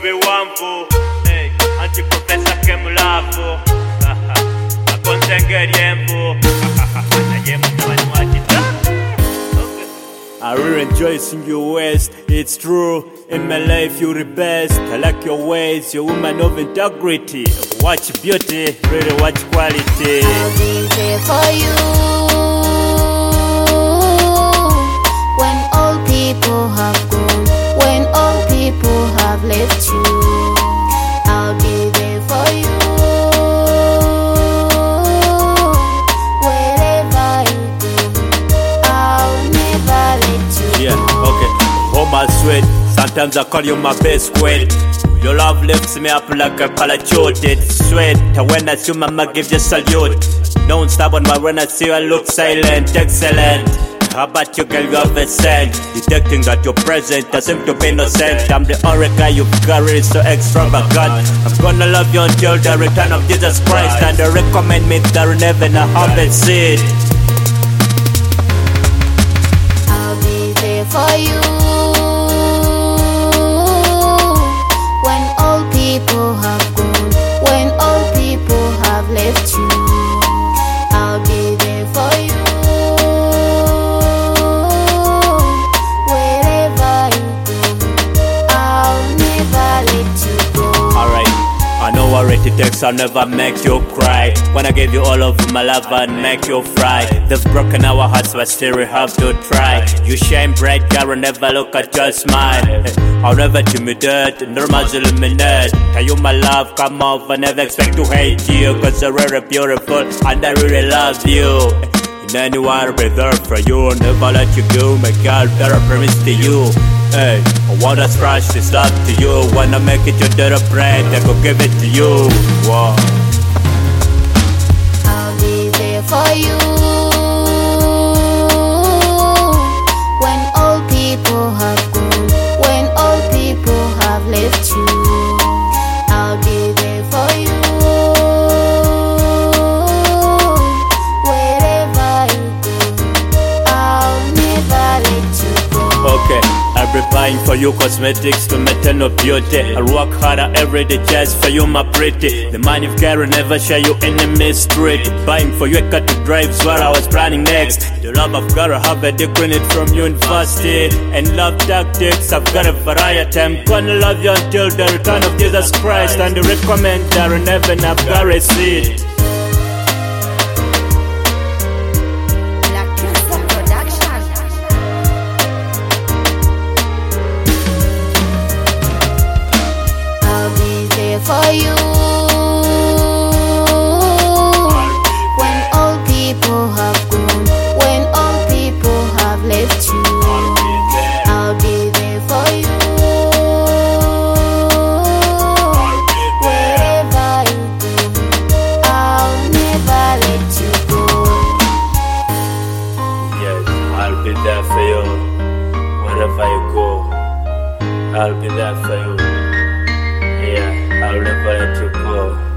biwamvu anti-professor Kemulavu akonsengeri emvu naye mutabani wakita. I really enjoy seeing you west. It's true, in my life you're the best. I like your ways, you're a woman of integrity. Watch beauty, really watch quality. I'll be there for you when all people have gone, when all people have left you. I'll be there for you wherever you go. I'll never let you Yeah, go. okay. Oh my sweet, sometimes I call you my best queen. Your love lifts me up like a parachute. It's sweet, and when I see mama give you salute. Don't stop on my when I see you, I look silent, excellent. How about you, girl, you have a scent. Detecting that you're present, doesn't to be innocent. I'm the only guy you've carried, so extravagant. I'm gonna love you until the return of Jesus Christ. And they recommend me that in heaven I have a seat. I'll be there for you when all people have gone, when all people have left you. I'll be there for you wherever you go. I'll never let you go. Alright, I know what it takes, I'll never make you cry. When I give you all of my love and make you fry. They've broken our hearts but still we have to try. You shine bright, girl, never look at your smile. I'll never intimidate, normal illuminate. Tell you my love, come off, I never expect to hate you. Cause you're really beautiful and I really love you. And anyone I'll be there for you, never let you go. My girl, better promise to you. Hey, I wanna stretch this love to you. Wanna make it your dirty bread, I go give it to you. Wow. I'll be there for you when all people have gone, when all people have left you. I'll be there for you wherever you go. I'll never let you go. Okay, I'll be buying for you cosmetics to maintain your beauty. I'll work harder every day just for you, my pretty. The man you've got will never share you any mystery. Buying for you a car to drive's what I was planning next. The love I've got, I have a degree it from university. And love tactics, I've got a variety. I'm gonna love you until the return of Jesus Christ. And the recommend that in heaven I've got a seat. For you when all people have gone, when all people have left you. I'll be there for you wherever you go. I'll never let you go. Yes, I'll be there for you wherever you go. I'll be there for you. Yeah, I'll never let you go.